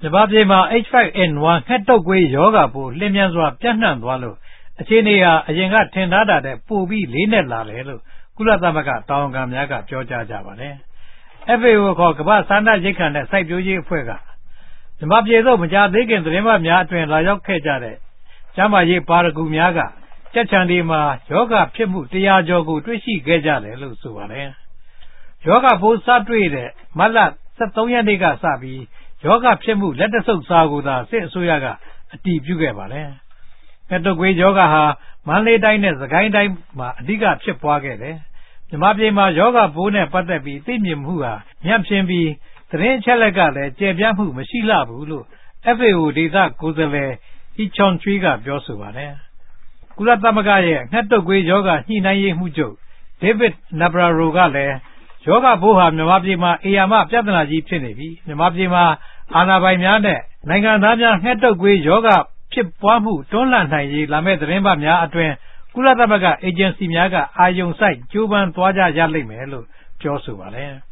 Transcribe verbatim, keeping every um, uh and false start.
မြန်မာပြည်မှာ H ไฟว์ N ဝမ်း ငှက်တုပ်ကွေးရောဂါပိုးလျင်မြန်စွာပြန့်နှံ့သွားလို့အခြေအနေဟာအရင်ကထင်ထားတာတဲ့ပိုပြီးလေးနက်လာတယ်လို့ကုလသမဂ္ဂတာဝန်ခံများကပြောကြားကြပါတယ်။ F A O ခေါ်ကမ္ဘာ့စားနပ်ရိက္ခာနဲ့စိုက်ပျိုးရေးအဖွဲ့ကမြန်မာပြည်သို့မကြာသေးခင်သတင်းပတ်များအတွင်းလာရောက်ခဲ့ကြတဲ့ကျန်းမာရေးပါရဂူများကကြက်ခြံတွေမှာယောဂဖြစ်မှုတရာကျော်ကိုတွေ့ရှိခဲ့ကြတယ်လို့ဆိုပါတယ်။ယောဂပိုးစတွေ့တဲ့မတ်လဆယ့်သုံးရက်နေ့ကစပြီးယောဂဖြစ်မှုလက်တဆုပ်စာကိုသာစစ်အစိုးရကအတည်ပြုခဲ့ပါတယ်။ငှက်တုပ်ကွေးယောဂဟာမန္တလေးတိုင်းနဲ့စကိုင်းတိုင်းမှာအဓိကဖြစ်ပွားခဲ့တယ်။မြန်မာပြည်မှာယောဂပိုးနဲ့ပတ်သက်ပြီးသိမြင်မှုဟာညံ့ဖျင်းပြီးသတင်းအချက်အလက်ကလည်းကျယ်ပြန့်မှုမရှိလှဘူးလို့ F A O ဒေသကိုယ်စားလှယ် Yi Chonchul ကပြောဆိုပါတယ်။ကုလသမဂ္ဂရဲ့ငှက်တုပ်ကွေးယောဂညှိနှိုင်းရေးမှူးချုပ် David Nabarro ကလည်းယောဂပိုးဟာမြန်မာပြည်မှာအေယာမပြဿနာကြီးဖြစ်နေပြီးမြန်မာပြည်မှာအာဏာပိုင်များနဲ့နိုင်ငံသားများငှက်တုပ်ကွေးယောဂဖြစ်ပွားမှုတွန်းလှန်နိုင်ရေးလာမယ့်သတင်းပတ်များအတွင်းကုလသမဂ္ဂအေဂျင်စီများကအာရုံစိုက်ကြိုးပမ်းသွားကြရလိမ့်မယ်လို့ပြောဆိုပါတယ်။